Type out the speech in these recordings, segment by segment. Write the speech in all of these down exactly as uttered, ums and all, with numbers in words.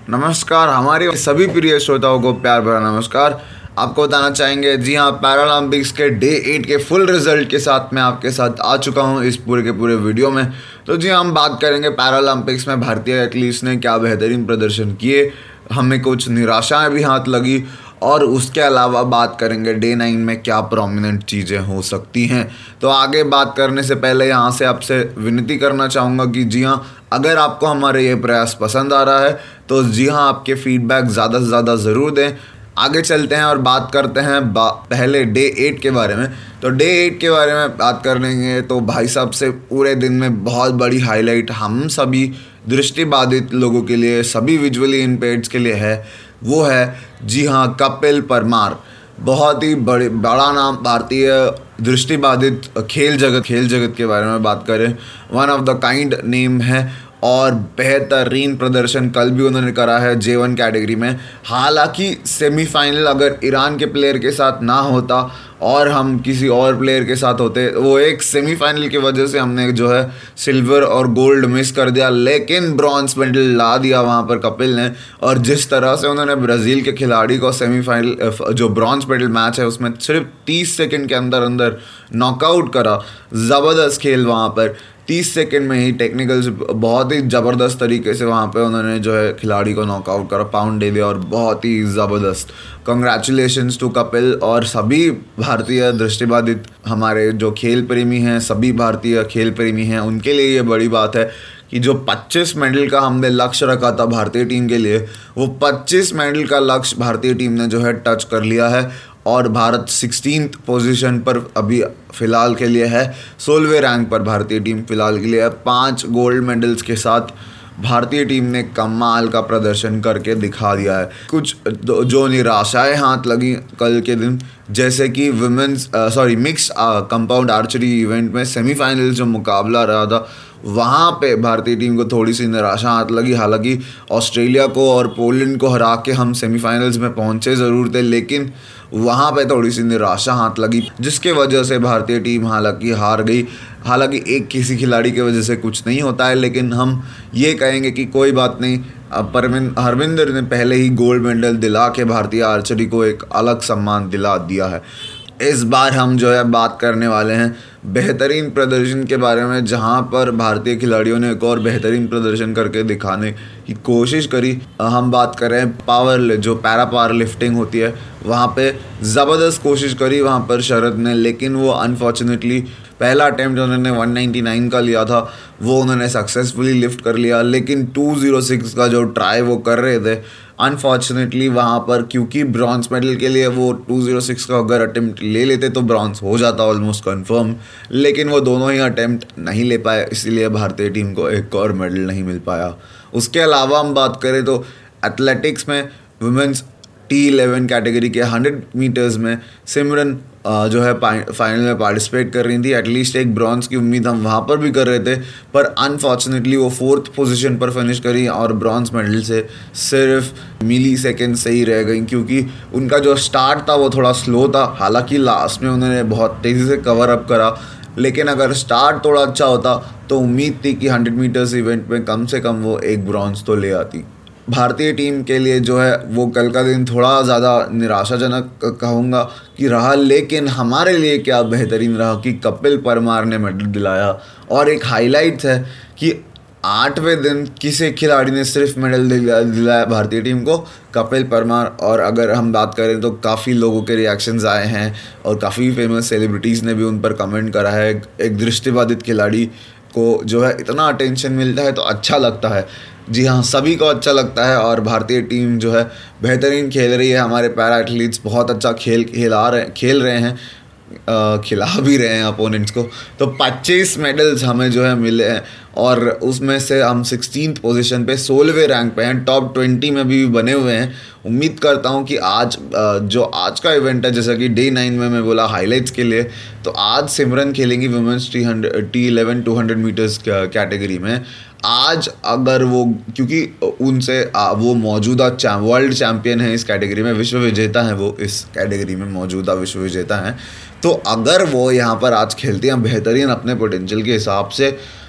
नमस्कार, हमारे सभी प्रिय श्रोताओं को प्यार भरा नमस्कार। आपको बताना चाहेंगे, जी हाँ, पैरालंपिक्स के डे एट के फुल रिजल्ट के साथ मैं आपके साथ आ चुका हूँ इस पूरे के पूरे वीडियो में। तो जी हाँ, हम बात करेंगे पैरालंपिक्स में भारतीय एथलीट्स ने क्या बेहतरीन प्रदर्शन किए, हमें कुछ निराशाएं भी हाथ लगी, और उसके अलावा बात करेंगे डे नाइन में क्या प्रोमिनेंट चीज़ें हो सकती हैं। तो आगे बात करने से पहले यहाँ से आपसे विनती करना चाहूँगा कि जी हाँ, अगर आपको हमारे ये प्रयास पसंद आ रहा है तो जी हाँ, आपके फीडबैक ज़्यादा से ज़्यादा ज़रूर दें। आगे चलते हैं और बात करते हैं पहले डे एट के बारे में। तो डे एट के बारे में बात करेंगे तो भाई साहब से पूरे दिन में बहुत बड़ी हाईलाइट हम सभी दृष्टिबाधित लोगों के लिए, सभी विजुअली इम्पेयर्ड्स के लिए है, वो है जी हाँ, कपिल परमार। बहुत ही बड़े बड़ा नाम भारतीय दृष्टिबाधित खेल जगत खेल जगत के बारे में बात करें, one of the kind name है, और बेहतरीन प्रदर्शन कल भी उन्होंने करा है जे वन कैटेगरी में। हालांकि सेमीफाइनल अगर ईरान के प्लेयर के साथ ना होता और हम किसी और प्लेयर के साथ होते, वो एक सेमीफाइनल की वजह से हमने जो है सिल्वर और गोल्ड मिस कर दिया, लेकिन ब्रॉन्ज मेडल ला दिया वहाँ पर कपिल ने। और जिस तरह से उन्होंने ब्राज़ील के खिलाड़ी को सेमीफाइनल जो ब्रॉन्ज मेडल मैच है उसमें सिर्फ तीस सेकंड के अंदर अंदर नॉकआउट करा, ज़बरदस्त खेल वहाँ पर। तीस सेकंड में ही टेक्निकल से बहुत ही ज़बरदस्त तरीके से वहाँ पे उन्होंने जो है खिलाड़ी को नॉकआउट करा, पाउंड दे दिया, और बहुत ही ज़बरदस्त। कंग्रेचुलेशंस टू कपिल और सभी भारतीय दृष्टिबाधित हमारे जो खेल प्रेमी हैं, सभी भारतीय खेल प्रेमी हैं, उनके लिए ये बड़ी बात है कि जो पच्चीस मेडल का हमने लक्ष्य रखा था भारतीय टीम के लिए, वो पच्चीस मेडल का लक्ष्य भारतीय टीम ने जो है टच कर लिया है। और भारत सिक्सटीन्थ पोजीशन पर अभी फ़िलहाल के लिए है, सोलहवें रैंक पर भारतीय टीम फ़िलहाल के लिए है। पांच गोल्ड मेडल्स के साथ भारतीय टीम ने कमाल का प्रदर्शन करके दिखा दिया है। कुछ जो निराशाएं हाथ लगी कल के दिन, जैसे कि women's sorry mix compound archery event में सेमीफाइनल जो मुकाबला रहा था, वहाँ पे भारतीय टीम को थोड़ी सी निराशा हाथ लगी। हालांकि ऑस्ट्रेलिया को और पोलैंड को हरा के हम सेमीफाइनल्स में पहुँचे ज़रूर थे, लेकिन वहाँ पे थोड़ी सी निराशा हाथ लगी, जिसके वजह से भारतीय टीम हालांकि हार गई। हालांकि एक किसी खिलाड़ी की वजह से कुछ नहीं होता है, लेकिन हम ये कहेंगे कि कोई बात नहीं, परमिन हरविंदर ने पहले ही गोल्ड मेडल दिला के भारतीय आर्चरी को एक अलग सम्मान दिला दिया है। इस बार हम जो है बात करने वाले हैं बेहतरीन प्रदर्शन के बारे में, जहां पर भारतीय खिलाड़ियों ने एक और बेहतरीन प्रदर्शन करके दिखाने की कोशिश करी। हम बात कर रहे हैं पावर जो पैरा पावर लिफ्टिंग होती है, वहां पे ज़बरदस्त कोशिश करी वहां पर शरद ने, लेकिन वो अनफॉर्चुनेटली पहला अटैम्प्ट उन्होंने वन नाइंटी नाइन का लिया था, वो उन्होंने सक्सेसफुली लिफ्ट कर लिया, लेकिन टू ज़ीरो सिक्स का जो ट्राई वो कर रहे थे, अनफॉर्चुनेटली वहाँ पर क्योंकि ब्रॉन्ज मेडल के लिए वो टू ज़ीरो सिक्स का अगर अटैम्प्ट ले लेते तो ब्रॉन्ज हो जाता ऑलमोस्ट कंफर्म, लेकिन वो दोनों ही अटैम्प्ट नहीं ले पाए, इसीलिए भारतीय टीम को एक और मेडल नहीं मिल पाया। उसके अलावा हम बात करें तो एथलेटिक्स में वुमेन्स टी इलेवन कैटेगरी के हंड्रेड मीटर्स में सिमरन जो है फाइनल में पार्टिसिपेट कर रही थी। एटलीस्ट एक ब्रॉन्ज की उम्मीद हम वहाँ पर भी कर रहे थे, पर अनफॉर्चुनेटली वो फोर्थ पोजीशन पर फिनिश करी और ब्रॉन्ज मेडल से सिर्फ मिली सेकेंड से ही रह गई, क्योंकि उनका जो स्टार्ट था वो थोड़ा स्लो था। हालांकि लास्ट में उन्होंने बहुत तेज़ी से कवर अप करा, लेकिन अगर स्टार्ट थोड़ा अच्छा होता तो उम्मीद थी कि हंड्रेड मीटर्स इवेंट में कम से कम वो एक ब्रॉन्ज तो ले आती। भारतीय टीम के लिए जो है वो कल का दिन थोड़ा ज़्यादा निराशाजनक कहूँगा कि रहा, लेकिन हमारे लिए क्या बेहतरीन रहा कि कपिल परमार ने मेडल दिलाया। और एक हाईलाइट है कि आठवें दिन किसी खिलाड़ी ने सिर्फ मेडल दिलाया भारतीय टीम को, कपिल परमार। और अगर हम बात करें तो काफ़ी लोगों के रिएक्शंस आए हैं और काफ़ी फेमस सेलिब्रिटीज़ ने भी उन पर कमेंट करा है। एक दृष्टिबाधित खिलाड़ी को जो है इतना अटेंशन मिलता है तो अच्छा लगता है। जी हाँ, सभी को अच्छा लगता है, और भारतीय टीम जो है बेहतरीन खेल रही है। हमारे पैरा एथलीट्स बहुत अच्छा खेल खेला रहे खेल रहे हैं, आ, खिला भी रहे हैं अपोनेंट्स को। तो पच्चीस मेडल्स हमें जो है मिले हैं, और उसमें से हम सिक्सटीन्थ पोजीशन पे सोलहवें रैंक पे हैं, टॉप ट्वेंटी में भी बने हुए हैं। उम्मीद करता हूँ कि आज जो आज का इवेंट है, जैसा कि डे नाइन में मैं बोला हाइलाइट्स के लिए, तो आज सिमरन खेलेंगी women's T hundred T eleven two hundred metres category में। आज अगर वो, क्योंकि उनसे वो मौजूदा चा, वर्ल्ड चैम्पियन है इस कैटेगरी में, विश्व विजेता हैं वो इस कैटेगरी में मौजूदा विश्व विजेता हैं, तो अगर वो यहाँ पर आज खेलती हैं बेहतरीन अपने पोटेंशियल के हिसाब से,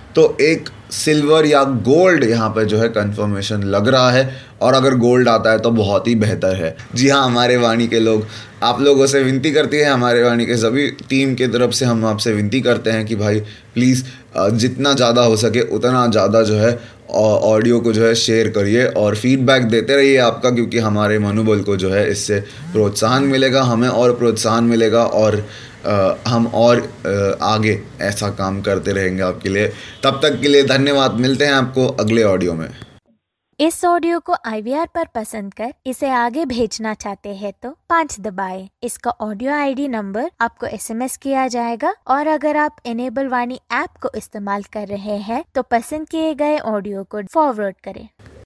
तो एक सिल्वर या गोल्ड यहाँ पे जो है कंफर्मेशन लग रहा है, और अगर गोल्ड आता है तो बहुत ही बेहतर है। जी हाँ, हमारे वाणी के लोग आप लोगों से विनती करती है, हमारे वाणी के सभी टीम की तरफ से हम आपसे विनती करते हैं कि भाई प्लीज़ जितना ज़्यादा हो सके उतना ज़्यादा जो है ऑडियो को जो है शेयर करिए और फीडबैक देते रहिए आपका, क्योंकि हमारे मनोबल को जो है इससे प्रोत्साहन मिलेगा, हमें और प्रोत्साहन मिलेगा, और आ, हम और आ, आगे ऐसा काम करते रहेंगे आपके लिए। तब तक के लिए धन्यवाद, मिलते हैं आपको अगले ऑडियो में। इस ऑडियो को आई वी आर पर पसंद कर इसे आगे भेजना चाहते हैं तो पाँच दबाएं। इसका ऑडियो आई डी नंबर आपको एस एम एस किया जाएगा, और अगर आप एनेबल वाणी ऐप को इस्तेमाल कर रहे हैं तो पसंद किए गए ऑडियो को फॉरवर्ड करें।